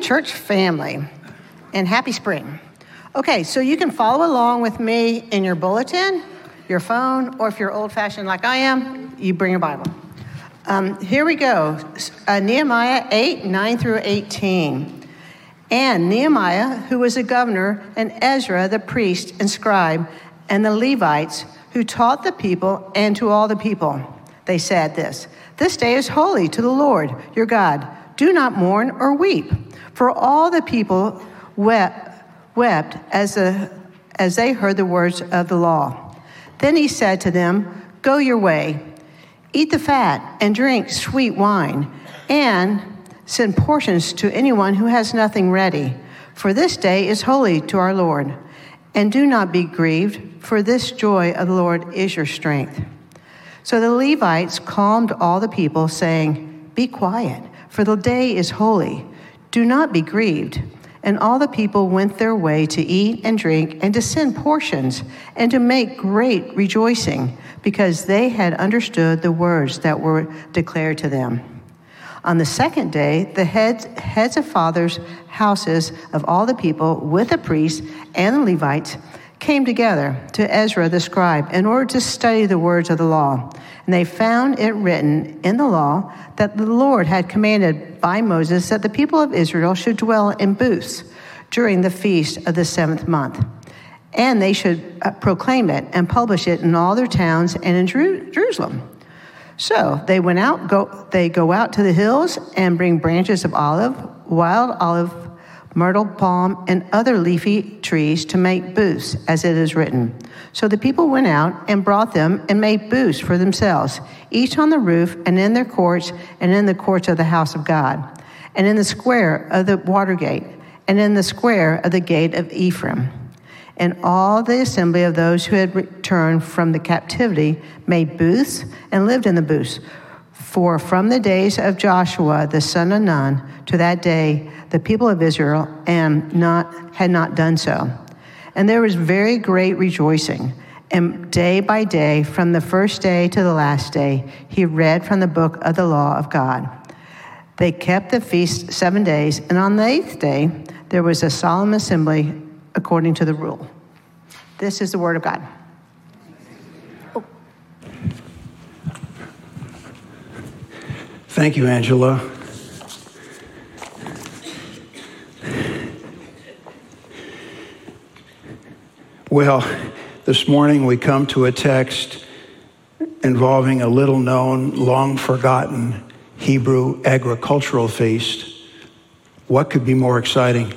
church family, and happy spring. Okay, so you can follow along with me in your bulletin, your phone, or if you're old-fashioned like I am, you bring your Bible. Here we go, Nehemiah 8, 9 through 18. And Nehemiah, who was a governor, and Ezra, the priest and scribe, and the Levites, who taught the people and to all the people, they said this day is holy to the Lord, your God. Do not mourn or weep. For all the people wept as they heard the words of the law. Then he said to them, go your way, eat the fat and drink sweet wine, and send portions to anyone who has nothing ready. For this day is holy to our Lord. And do not be grieved, for this joy of the Lord is your strength. So the Levites calmed all the people, saying, be quiet, for the day is holy. Do not be grieved. And all the people went their way to eat and drink and to send portions and to make great rejoicing, because they had understood the words that were declared to them. On the second day, the heads of fathers' houses of all the people, with the priests and the Levites, came together to Ezra the scribe in order to study the words of the law. And they found it written in the law that the Lord had commanded by Moses that the people of Israel should dwell in booths during the feast of the 7th month. And they should proclaim it and publish it in all their towns and in Jerusalem. So they go out to the hills and bring branches of olive, wild olive, myrtle, palm, and other leafy trees to make booths, as it is written. So the people went out and brought them and made booths for themselves, each on the roof and in their courts and in the courts of the house of God, and in the square of the water gate, and in the square of the gate of Ephraim. And all the assembly of those who had returned from the captivity made booths and lived in the booths. For from the days of Joshua the son of Nun to that day, the people of Israel had not done so. And there was very great rejoicing. And day by day, from the first day to the last day, he read from the book of the law of God. They kept the feast 7 days, and on the 8th day, there was a solemn assembly according to the rule. This is the word of God. Thank you, Angela. Well, this morning we come to a text involving a little-known, long-forgotten Hebrew agricultural feast. What could be more exciting?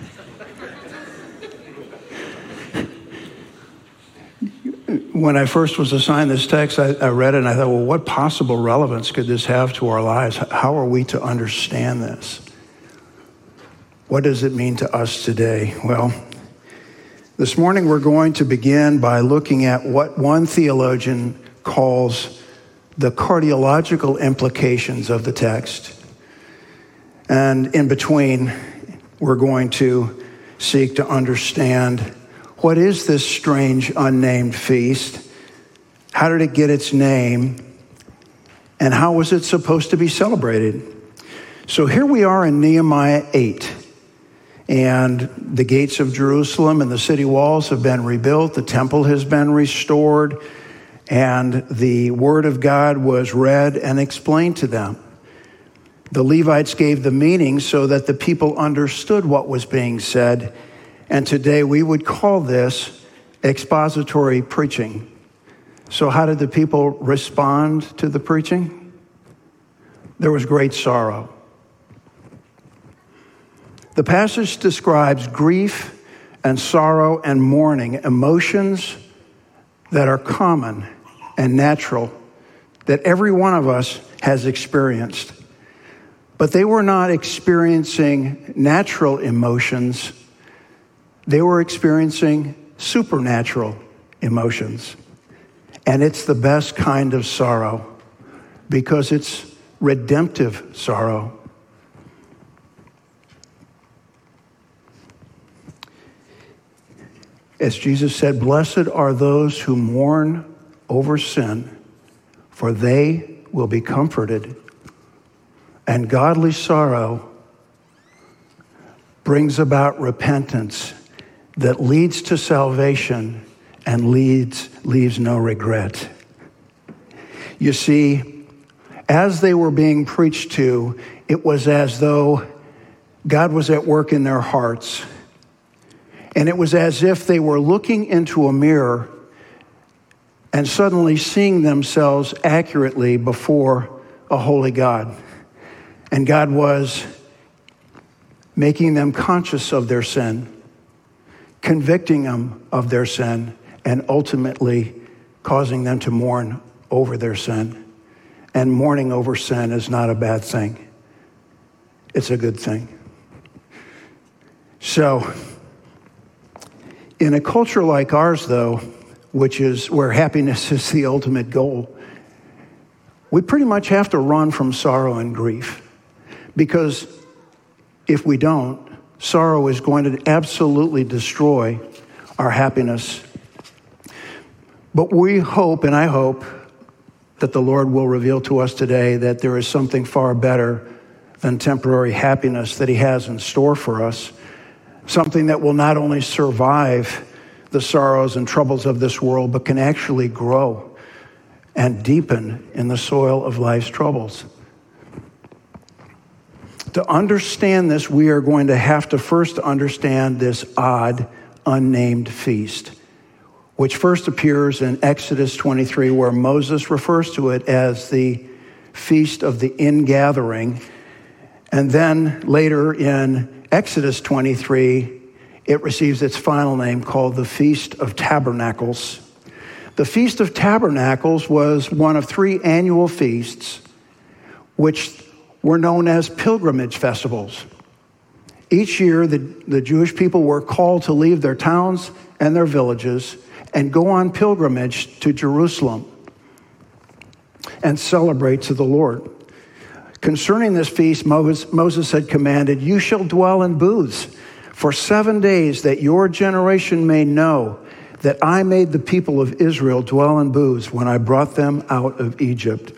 When I first was assigned this text, I read it and I thought, well, what possible relevance could this have to our lives? How are we to understand this? What does it mean to us today? Well, this morning we're going to begin by looking at what one theologian calls the cardiological implications of the text. And in between, we're going to seek to understand what is this strange, unnamed feast? How did it get its name? And how was it supposed to be celebrated? So here we are in Nehemiah 8. And the gates of Jerusalem and the city walls have been rebuilt. The temple has been restored. And the word of God was read and explained to them. The Levites gave the meaning so that the people understood what was being said. And today we would call this expository preaching. So how did the people respond to the preaching? There was great sorrow. The passage describes grief and sorrow and mourning, emotions that are common and natural, that every one of us has experienced. But they were not experiencing natural emotions. They were experiencing supernatural emotions. And it's the best kind of sorrow because it's redemptive sorrow. As Jesus said, blessed are those who mourn over sin, for they will be comforted. And godly sorrow brings about repentance that leads to salvation and leaves no regret. You see, as they were being preached to, it was as though God was at work in their hearts. And it was as if they were looking into a mirror and suddenly seeing themselves accurately before a holy God. And God was making them conscious of their sin, convicting them of their sin, and ultimately causing them to mourn over their sin. And mourning over sin is not a bad thing. It's a good thing. So, in a culture like ours, though, which is where happiness is the ultimate goal, we pretty much have to run from sorrow and grief. Because if we don't, sorrow is going to absolutely destroy our happiness. But we hope, and I hope, that the Lord will reveal to us today that there is something far better than temporary happiness that He has in store for us. Something that will not only survive the sorrows and troubles of this world, but can actually grow and deepen in the soil of life's troubles. To understand this, we are going to have to first understand this odd, unnamed feast, which first appears in Exodus 23, where Moses refers to it as the Feast of the Ingathering. And then later in Exodus 23, it receives its final name called the Feast of Tabernacles. The Feast of Tabernacles was one of 3 annual feasts which were known as pilgrimage festivals. Each year, the Jewish people were called to leave their towns and their villages and go on pilgrimage to Jerusalem and celebrate to the Lord. Concerning this feast, Moses had commanded, "You shall dwell in booths for 7 days, that your generation may know that I made the people of Israel dwell in booths when I brought them out of Egypt."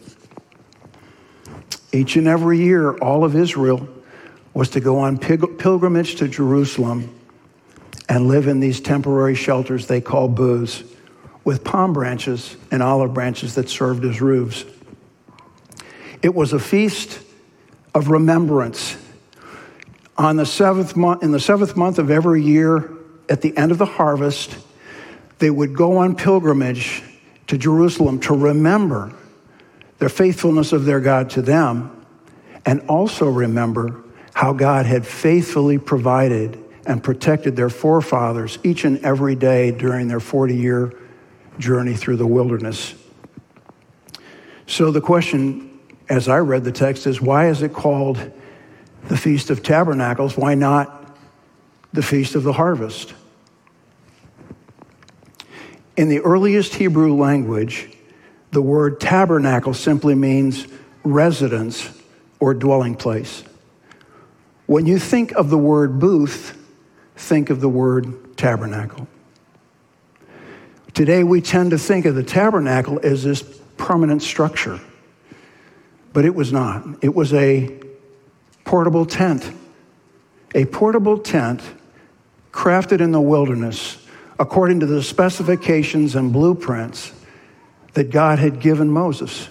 Each and every year, all of Israel was to go on pilgrimage to Jerusalem and live in these temporary shelters they call booths, with palm branches and olive branches that served as roofs. It was a feast of remembrance. On the 7th month, in the 7th month of every year, at the end of the harvest, they would go on pilgrimage to Jerusalem to remember their faithfulness of their God to them, and also remember how God had faithfully provided and protected their forefathers each and every day during their 40-year journey through the wilderness. So the question, as I read the text, is why is it called the Feast of Tabernacles? Why not the Feast of the Harvest? In the earliest Hebrew language, the word tabernacle simply means residence or dwelling place. When you think of the word booth, think of the word tabernacle. Today, we tend to think of the tabernacle as this permanent structure, but it was not. It was a portable tent crafted in the wilderness according to the specifications and blueprints that God had given Moses.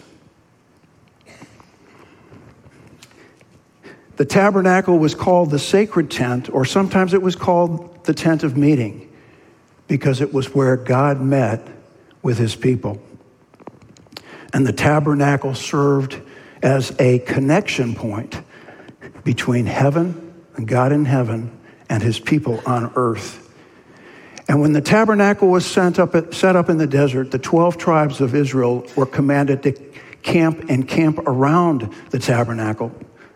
The tabernacle was called the sacred tent, or sometimes it was called the tent of meeting, because it was where God met with his people. And the tabernacle served as a connection point between heaven and God in heaven and his people on earth. And when the tabernacle was set up in the desert, the 12 tribes of Israel were commanded to camp around the tabernacle.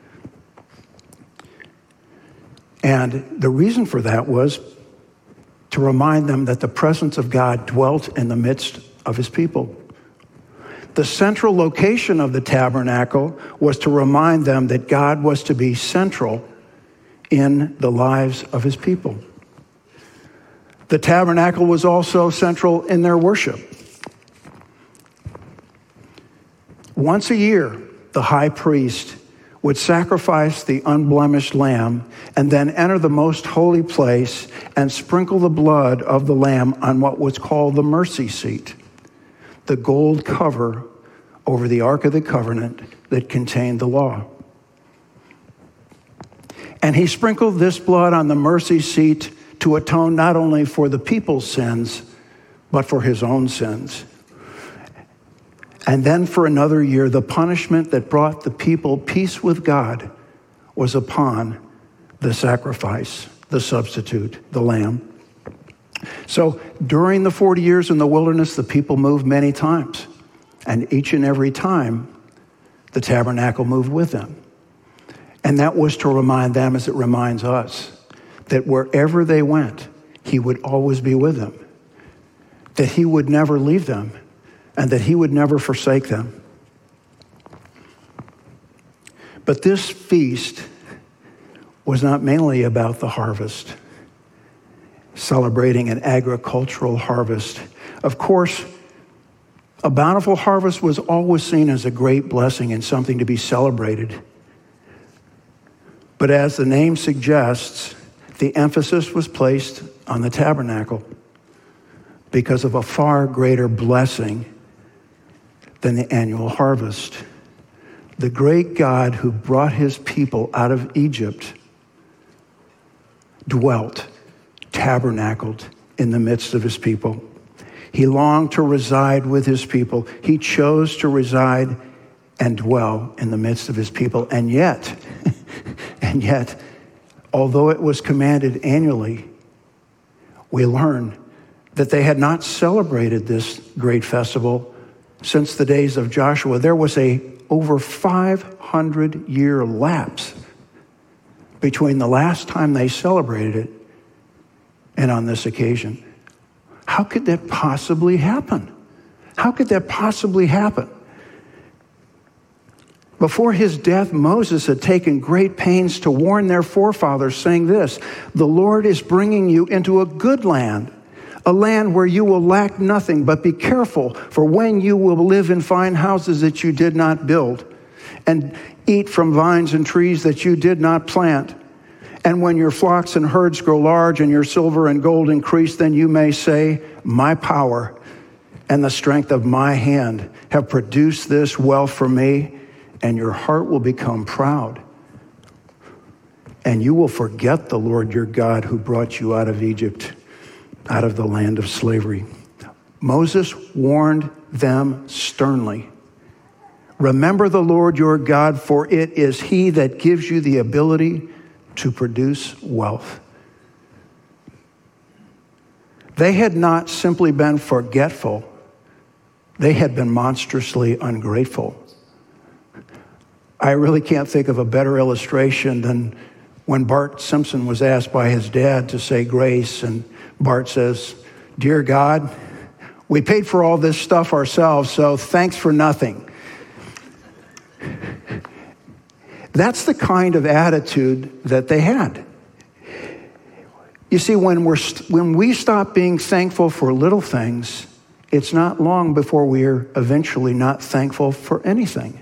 And the reason for that was to remind them that the presence of God dwelt in the midst of his people. The central location of the tabernacle was to remind them that God was to be central in the lives of his people. The tabernacle was also central in their worship. Once a year, the high priest would sacrifice the unblemished lamb and then enter the most holy place and sprinkle the blood of the lamb on what was called the mercy seat, the gold cover over the Ark of the Covenant that contained the law. And he sprinkled this blood on the mercy seat to atone not only for the people's sins, but for his own sins. And then for another year, the punishment that brought the people peace with God was upon the sacrifice, the substitute, the lamb. So during the 40 years in the wilderness, the people moved many times. And each and every time, the tabernacle moved with them. And that was to remind them, as it reminds us, that wherever they went, he would always be with them, that he would never leave them, and that he would never forsake them. But this feast was not mainly about the harvest, celebrating an agricultural harvest. Of course, a bountiful harvest was always seen as a great blessing and something to be celebrated. But as the name suggests, the emphasis was placed on the tabernacle because of a far greater blessing than the annual harvest. The great God who brought his people out of Egypt dwelt, tabernacled in the midst of his people. He longed to reside with his people. He chose to reside and dwell in the midst of his people. And yet, although it was commanded annually, we learn that they had not celebrated this great festival since the days of Joshua. There was a over 500-year lapse between the last time they celebrated it and on this occasion. How could that possibly happen? How could that possibly happen? Before his death, Moses had taken great pains to warn their forefathers, saying this, "The Lord is bringing you into a good land, a land where you will lack nothing, but be careful, for when you will live in fine houses that you did not build, and eat from vines and trees that you did not plant, and when your flocks and herds grow large and your silver and gold increase, then you may say, my power and the strength of my hand have produced this wealth for me, and your heart will become proud. And you will forget the Lord your God who brought you out of Egypt, out of the land of slavery." Moses warned them sternly. Remember the Lord your God, for it is he that gives you the ability to produce wealth. They had not simply been forgetful. They had been monstrously ungrateful. I really can't think of a better illustration than when Bart Simpson was asked by his dad to say grace, and Bart says, "Dear God, we paid for all this stuff ourselves, so thanks for nothing." That's the kind of attitude that they had. You see, when we stop being thankful for little things, it's not long before we're eventually not thankful for anything.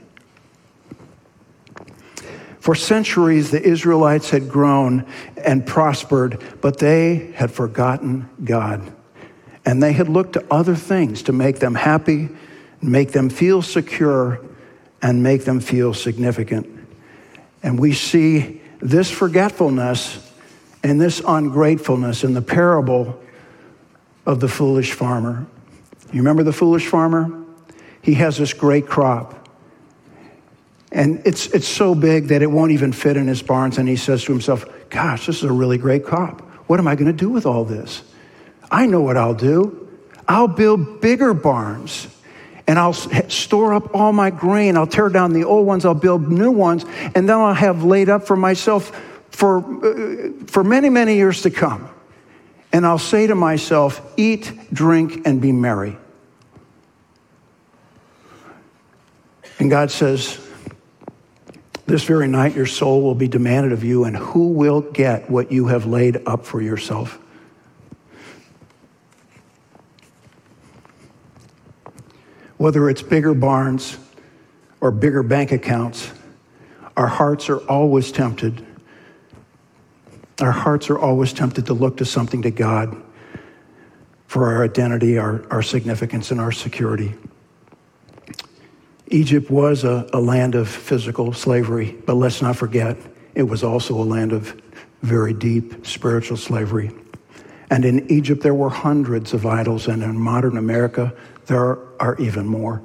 For centuries, the Israelites had grown and prospered, but they had forgotten God. And they had looked to other things to make them happy, make them feel secure, and make them feel significant. And we see this forgetfulness and this ungratefulness in the parable of the foolish farmer. You remember the foolish farmer? He has this great crop. And it's so big that it won't even fit in his barns. And he says to himself, gosh, this is a really great crop. What am I going to do with all this? I know what I'll do. I'll build bigger barns. And I'll store up all my grain. I'll tear down the old ones. I'll build new ones. And then I'll have laid up for myself for many, many years to come. And I'll say to myself, eat, drink, and be merry. And God says, this very night your soul will be demanded of you, and who will get what you have laid up for yourself? Whether it's bigger barns or bigger bank accounts, Our hearts are always tempted. Our hearts are always tempted to look to something to God for our identity, our significance, and our security. Egypt was a land of physical slavery, but let's not forget, it was also a land of very deep spiritual slavery. And in Egypt, there were hundreds of idols, and in modern America, there are even more.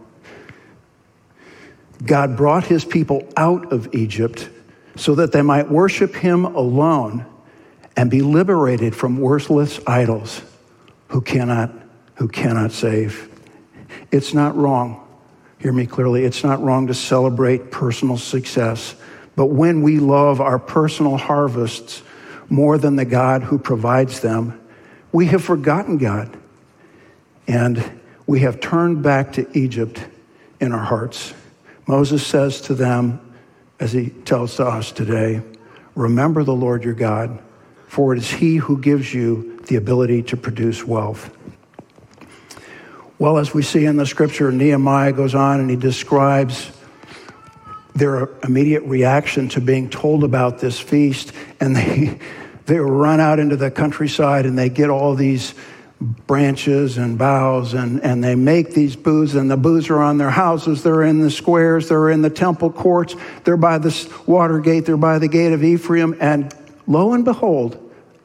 God brought his people out of Egypt so that they might worship him alone and be liberated from worthless idols who cannot save. It's not wrong. Hear me clearly. It's not wrong to celebrate personal success. But when we love our personal harvests more than the God who provides them, we have forgotten God. And we have turned back to Egypt in our hearts. Moses says to them, as he tells to us today, remember the Lord your God, for it is he who gives you the ability to produce wealth. Well, as we see in the scripture, Nehemiah goes on and he describes their immediate reaction to being told about this feast. And they run out into the countryside and they get all these branches and boughs and they make these booths, and the booths are on their houses. They're in the squares. They're in the temple courts. They're by the water gate. They're by the gate of Ephraim. And lo and behold,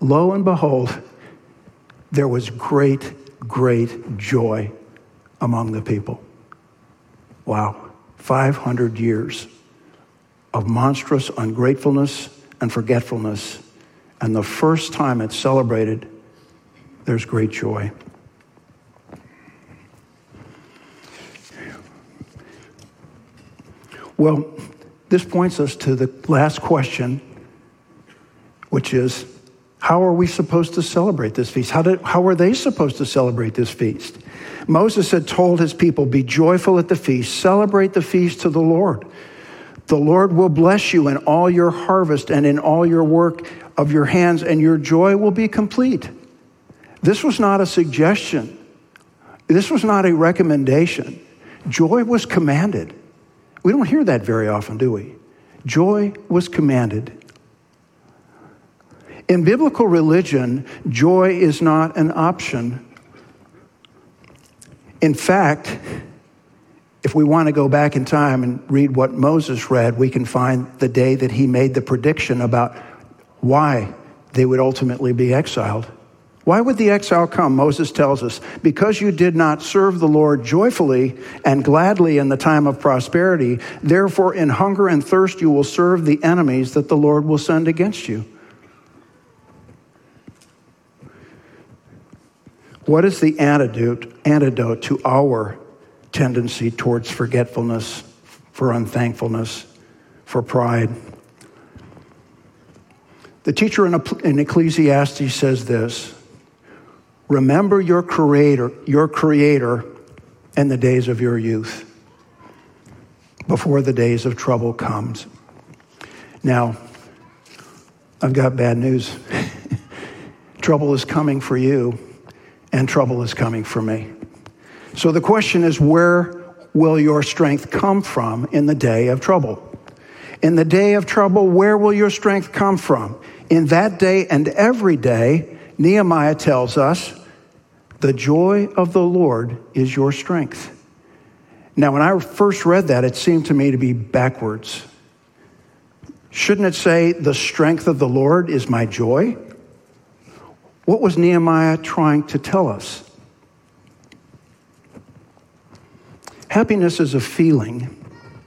there was great joy among the people. Wow. 500 years of monstrous ungratefulness and forgetfulness. And the first time it's celebrated, there's great joy. Well, this points us to the last question, which is, how are we supposed to celebrate this feast? How are they supposed to celebrate this feast? Moses had told his people, be joyful at the feast, celebrate the feast to the Lord. The Lord will bless you in all your harvest and in all your work of your hands, and your joy will be complete. This was not a suggestion. This was not a recommendation. Joy was commanded. We don't hear that very often, do we? Joy was commanded. In biblical religion, joy is not an option. In fact, if we want to go back in time and read what Moses read, we can find the day that he made the prediction about why they would ultimately be exiled. Why would the exile come? Moses tells us, because you did not serve the Lord joyfully and gladly in the time of prosperity, therefore in hunger and thirst you will serve the enemies that the Lord will send against you. What is the antidote to our tendency towards forgetfulness, for unthankfulness, for pride? The teacher in Ecclesiastes says this: remember your creator in the days of your youth, before the days of trouble comes. Now, I've got bad news. Trouble is coming for you, and trouble is coming for me. So the question is, where will your strength come from in the day of trouble? In the day of trouble, where will your strength come from? In that day and every day, Nehemiah tells us, the joy of the Lord is your strength. Now, when I first read that, it seemed to me to be backwards. Shouldn't it say, the strength of the Lord is my joy? What was Nehemiah trying to tell us? Happiness is a feeling,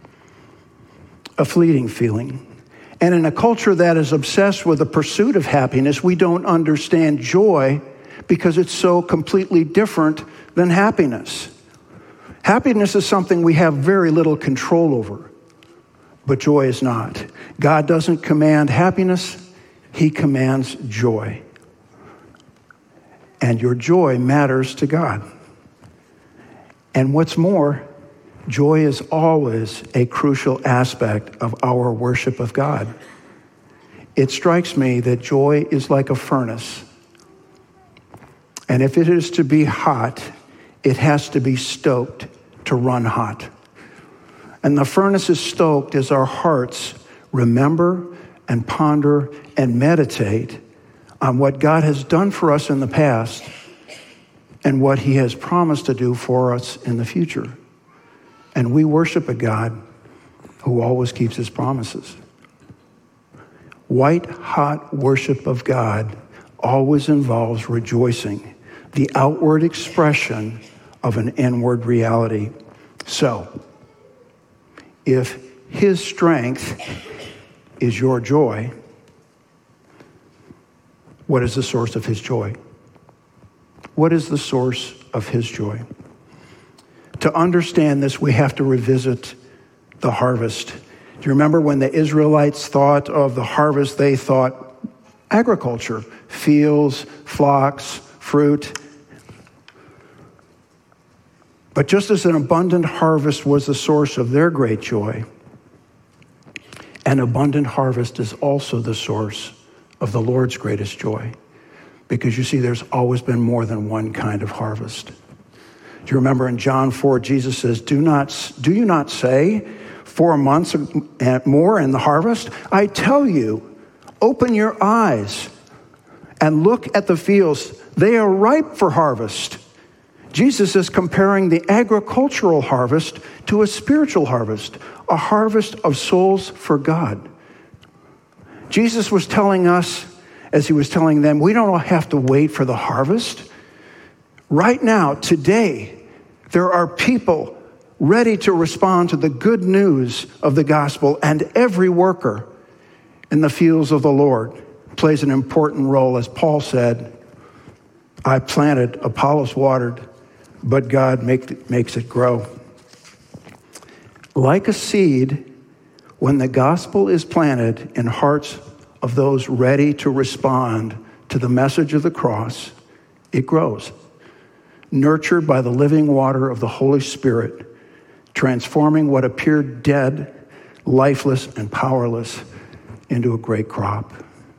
a fleeting feeling. And in a culture that is obsessed with the pursuit of happiness, we don't understand joy because it's so completely different than happiness. Happiness is something we have very little control over, but joy is not. God doesn't command happiness, he commands joy. And your joy matters to God. And what's more, joy is always a crucial aspect of our worship of God. It strikes me that joy is like a furnace. And if it is to be hot, it has to be stoked to run hot. And the furnace is stoked as our hearts remember and ponder and meditate on what God has done for us in the past and what he has promised to do for us in the future. And we worship a God who always keeps his promises. White-hot worship of God always involves rejoicing, the outward expression of an inward reality. So, if his strength is your joy, what is the source of his joy? What is the source of his joy? To understand this, we have to revisit the harvest. Do you remember when the Israelites thought of the harvest, they thought agriculture, fields, flocks, fruit. But just as an abundant harvest was the source of their great joy, an abundant harvest is also the source of the Lord's greatest joy. Because you see, there's always been more than one kind of harvest. Do you remember in John 4, Jesus says, do you not say 4 months and more in the harvest? I tell you, open your eyes and look at the fields. They are ripe for harvest. Jesus is comparing the agricultural harvest to a spiritual harvest, a harvest of souls for God. Jesus was telling us, as he was telling them, we don't have to wait for the harvest. Right now, today, there are people ready to respond to the good news of the gospel, and every worker in the fields of the Lord plays an important role. As Paul said, I planted, Apollos watered, but God makes it grow. Like a seed, when the gospel is planted in hearts of those ready to respond to the message of the cross, it grows, nurtured by the living water of the Holy Spirit, transforming what appeared dead, lifeless, and powerless into a great crop.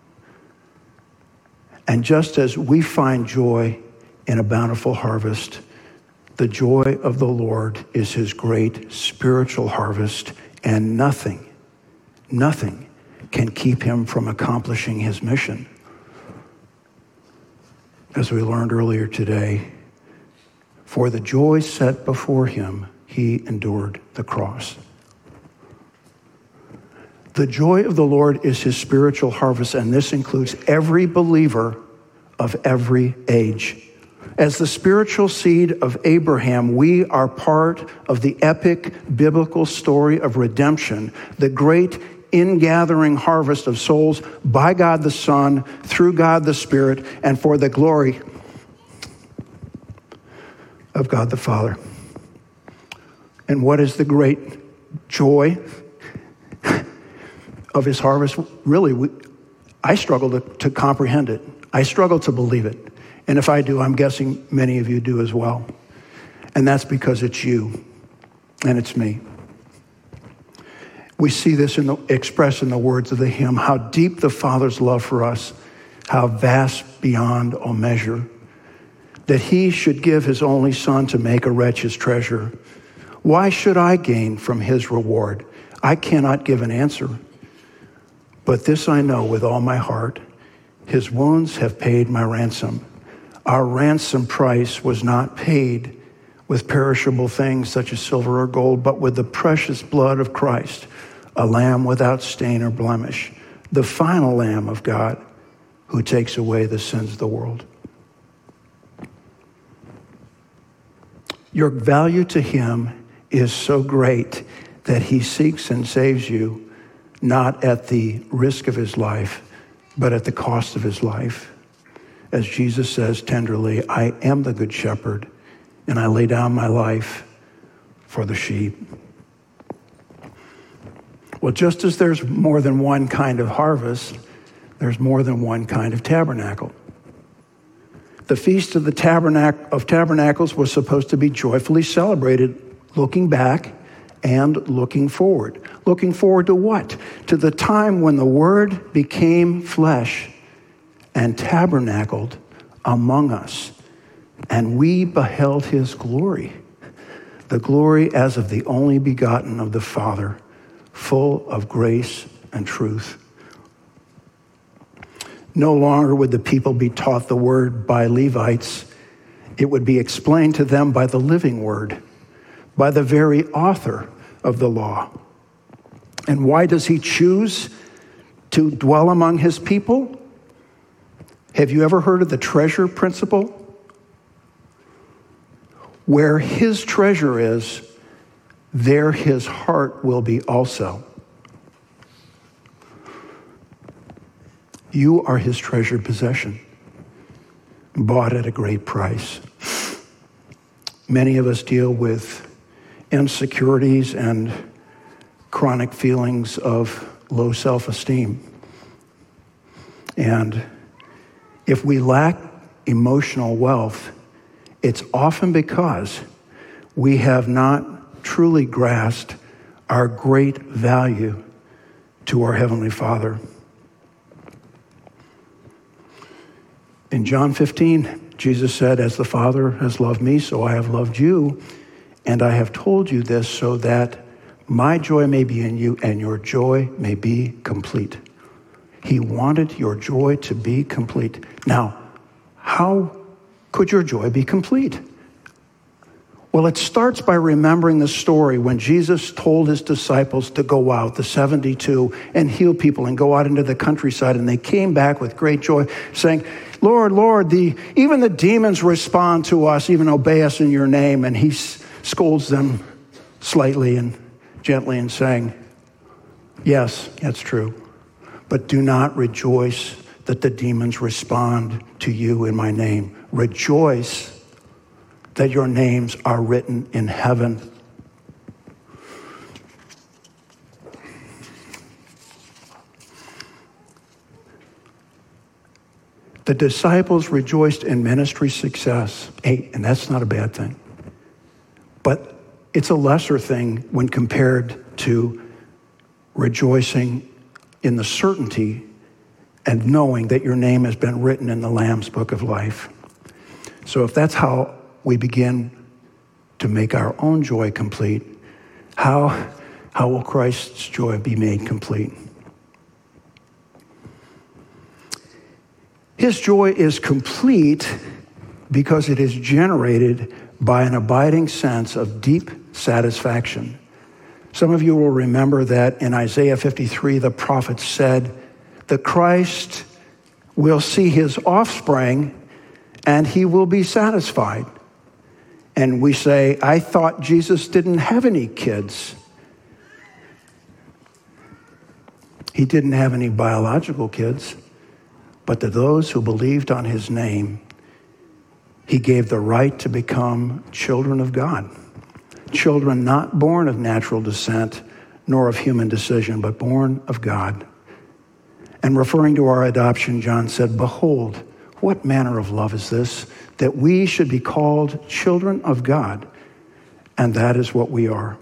And just as we find joy in a bountiful harvest, the joy of the Lord is his great spiritual harvest, and nothing can keep him from accomplishing his mission. As we learned earlier today, for the joy set before him, he endured the cross. The joy of the Lord is his spiritual harvest, and this includes every believer of every age. As the spiritual seed of Abraham, we are part of the epic biblical story of redemption, the great ingathering harvest of souls by God the Son, through God the Spirit, and for the glory of God the Father. And what is the great joy of his harvest? Really, I struggle to comprehend it. I struggle to believe it. And if I do, I'm guessing many of you do as well. And that's because it's you and it's me. We see this expressed in the words of the hymn, how deep the Father's love for us, how vast beyond all measure, that he should give his only Son to make a wretch his treasure. Why should I gain from his reward? I cannot give an answer. But this I know with all my heart, his wounds have paid my ransom. Our ransom price was not paid with perishable things such as silver or gold, but with the precious blood of Christ, a lamb without stain or blemish, the final Lamb of God who takes away the sins of the world. Your value to him is so great that he seeks and saves you, not at the risk of his life, but at the cost of his life. As Jesus says tenderly, I am the good shepherd, and I lay down my life for the sheep. Well, just as there's more than one kind of harvest, there's more than one kind of tabernacle. The Feast of the Tabernacles was supposed to be joyfully celebrated, looking back and looking forward. Looking forward to what? To the time when the Word became flesh and tabernacled among us, and we beheld his glory, the glory as of the only begotten of the Father, full of grace and truth. No longer would the people be taught the word by Levites. It would be explained to them by the living word, by the very author of the law. And why does he choose to dwell among his people? Have you ever heard of the treasure principle? Where his treasure is, there his heart will be also. You are his treasured possession, bought at a great price. Many of us deal with insecurities and chronic feelings of low self-esteem. And if we lack emotional wealth, it's often because we have not truly grasped our great value to our Heavenly Father. In John 15, Jesus said, "As the Father has loved me, so I have loved you, and I have told you this so that my joy may be in you and your joy may be complete." He wanted your joy to be complete. Now, how could your joy be complete? Well, it starts by remembering the story when Jesus told his disciples to go out, the 72, and heal people and go out into the countryside. And they came back with great joy, saying, "Lord, Lord, even the demons respond to us, even obey us in your name." And he scolds them slightly and gently and saying, "Yes, that's true. But do not rejoice that the demons respond to you in my name. Rejoice that your names are written in heaven." The disciples rejoiced in ministry success. Hey, and that's not a bad thing. But it's a lesser thing when compared to rejoicing in the certainty and knowing that your name has been written in the Lamb's Book of Life. So if that's how we begin to make our own joy complete, how will Christ's joy be made complete? His joy is complete because it is generated by an abiding sense of deep satisfaction. Some of you will remember that in Isaiah 53, the prophet said, the Christ will see his offspring and he will be satisfied. And we say, I thought Jesus didn't have any kids. He didn't have any biological kids, but to those who believed on his name, he gave the right to become children of God. Children not born of natural descent, nor of human decision, but born of God. And referring to our adoption, John said, "Behold, what manner of love is this, that we should be called children of God?" And that is what we are.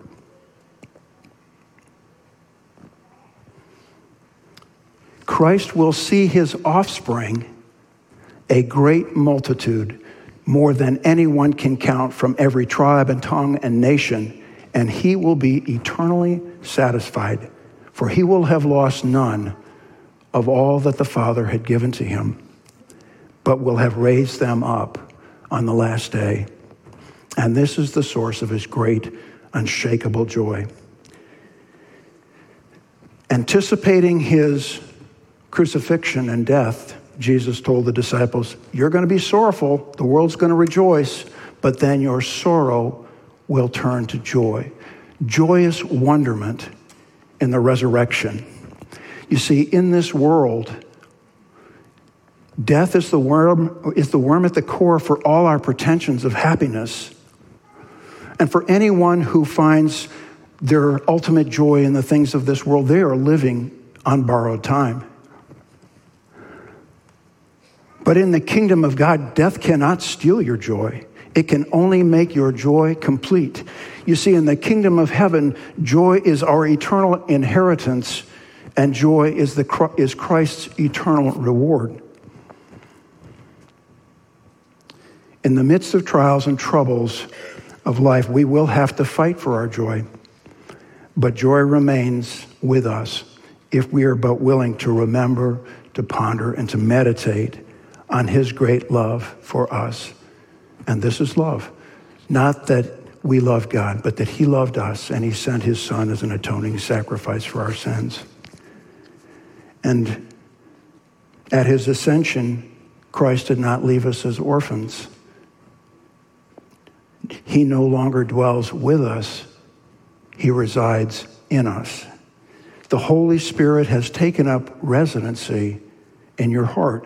Christ will see his offspring, a great multitude, more than anyone can count, from every tribe and tongue and nation, and he will be eternally satisfied, for he will have lost none of all that the Father had given to him, but will have raised them up on the last day. And this is the source of his great, unshakable joy. Anticipating his crucifixion and death, Jesus told the disciples, you're going to be sorrowful, the world's going to rejoice, but then your sorrow will turn to joy. Joyous wonderment in the resurrection. You see, in this world, death is the worm at the core for all our pretensions of happiness. And for anyone who finds their ultimate joy in the things of this world, they are living on borrowed time. But in the kingdom of God, death cannot steal your joy. It can only make your joy complete. You see, in the kingdom of heaven, joy is our eternal inheritance, and joy is Christ's eternal reward. In the midst of trials and troubles of life, we will have to fight for our joy, but joy remains with us if we are but willing to remember, to ponder, and to meditate on his great love for us. And this is love. Not that we love God, but that he loved us and he sent his son as an atoning sacrifice for our sins. And at his ascension, Christ did not leave us as orphans. He no longer dwells with us. He resides in us. The Holy Spirit has taken up residency in your heart.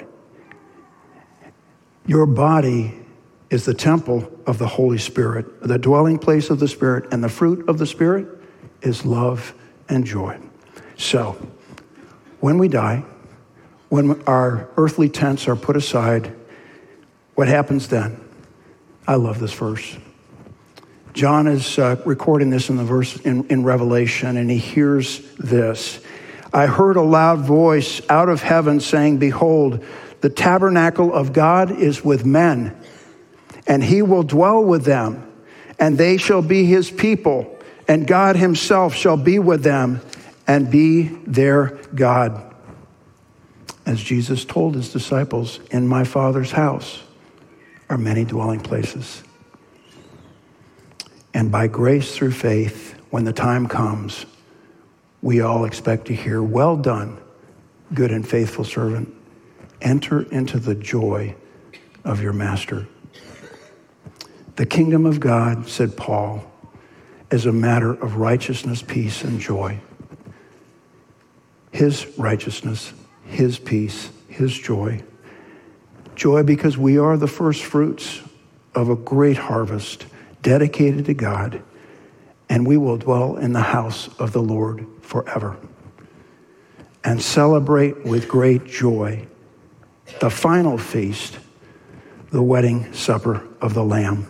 Your body is the temple of the Holy Spirit, the dwelling place of the Spirit, and the fruit of the Spirit is love and joy. So, when we die, when our earthly tents are put aside, what happens then? I love this verse. John is recording this in the verse in Revelation, and he hears this. I heard a loud voice out of heaven saying, behold, the tabernacle of God is with men, and he will dwell with them, and they shall be his people, and God himself shall be with them and be their God. As Jesus told his disciples, in my Father's house are many dwelling places. And by grace through faith, when the time comes, we all expect to hear, well done, good and faithful servant. Enter into the joy of your master. The kingdom of God, said Paul, is a matter of righteousness, peace, and joy. His righteousness, his peace, his joy. Joy because we are the first fruits of a great harvest dedicated to God, and we will dwell in the house of the Lord forever and celebrate with great joy the final feast, the wedding supper of the Lamb.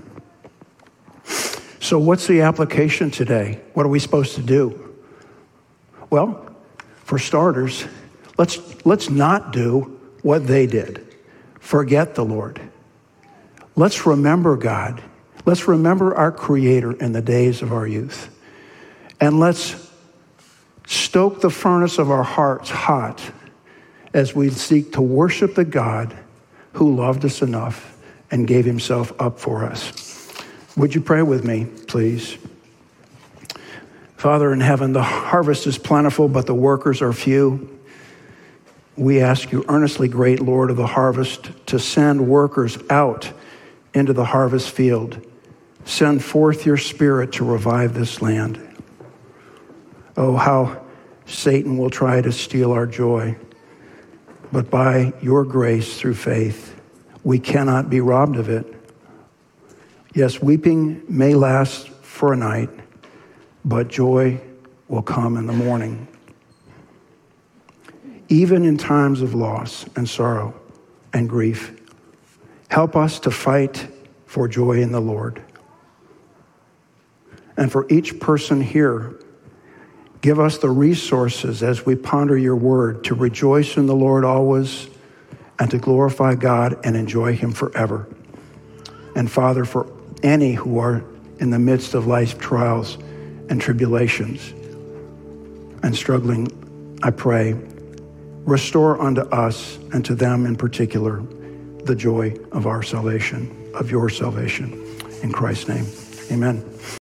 So what's the application today? What are we supposed to do? Well, for starters, let's not do what they did. Forget the Lord. Let's remember God. Let's remember our Creator in the days of our youth. And let's stoke the furnace of our hearts hot as we seek to worship the God who loved us enough and gave himself up for us. Would you pray with me, please? Father in heaven, the harvest is plentiful, but the workers are few. We ask you earnestly, great Lord of the harvest, to send workers out into the harvest field. Send forth your Spirit to revive this land. Oh, how Satan will try to steal our joy. But by your grace through faith, we cannot be robbed of it. Yes, weeping may last for a night, but joy will come in the morning. Even in times of loss and sorrow and grief, help us to fight for joy in the Lord. And for each person here, give us the resources as we ponder your word to rejoice in the Lord always and to glorify God and enjoy him forever. And Father, for any who are in the midst of life's trials and tribulations and struggling, I pray, restore unto us and to them in particular the joy of our salvation, of your salvation. In Christ's name, amen.